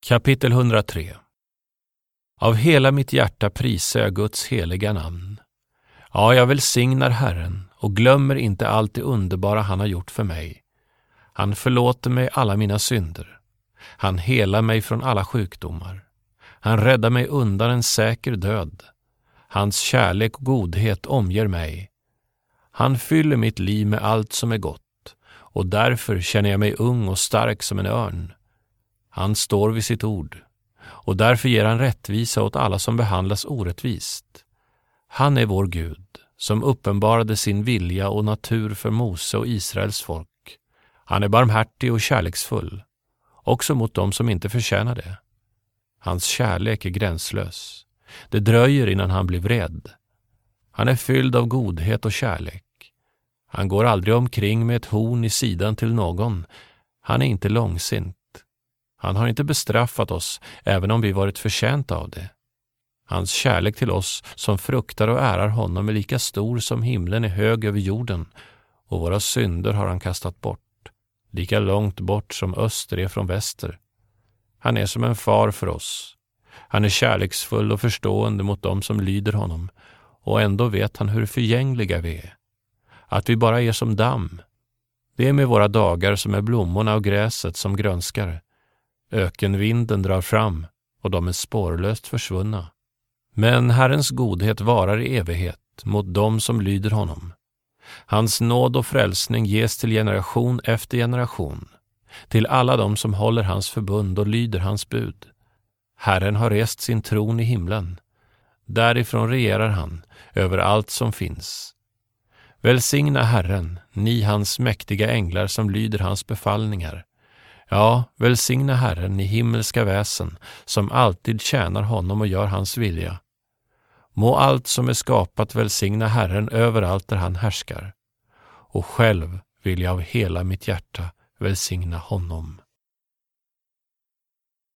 Kapitel 103. Av hela mitt hjärta prisar jag Guds heliga namn. Ja, jag välsignar Herren och glömmer inte allt det underbara han har gjort för mig. Han förlåter mig alla mina synder. Han helar mig från alla sjukdomar. Han räddar mig undan en säker död. Hans kärlek och godhet omger mig. Han fyller mitt liv med allt som är gott, och därför känner jag mig ung och stark som en örn. Han står vid sitt ord, och därför ger han rättvisa åt alla som behandlas orättvist. Han är vår Gud, som uppenbarade sin vilja och natur för Mose och Israels folk. Han är barmhärtig och kärleksfull, också mot dem som inte förtjänar det. Hans kärlek är gränslös. Det dröjer innan han blir vred. Han är fylld av godhet och kärlek. Han går aldrig omkring med ett horn i sidan till någon. Han är inte långsint. Han har inte bestraffat oss, även om vi varit förtjänta av det. Hans kärlek till oss som fruktar och ärar honom är lika stor som himlen är hög över jorden, och våra synder har han kastat bort, lika långt bort som öster är från väster. Han är som en far för oss. Han är kärleksfull och förstående mot dem som lyder honom, och ändå vet han hur förgängliga vi är. Att vi bara är som damm. Det är med våra dagar som är blommorna och gräset som grönskar. Ökenvinden drar fram, och de är spårlöst försvunna. Men Herrens godhet varar i evighet mot dem som lyder honom. Hans nåd och frälsning ges till generation efter generation, till alla dem som håller hans förbund och lyder hans bud. Herren har rest sin tron i himlen. Därifrån regerar han över allt som finns. Välsigna Herren, ni hans mäktiga änglar som lyder hans befallningar. Ja, välsigna Herren, ni himmelska väsen som alltid tjänar honom och gör hans vilja. Må allt som är skapat välsigna Herren överallt där han härskar. Och själv vill jag av hela mitt hjärta välsigna honom.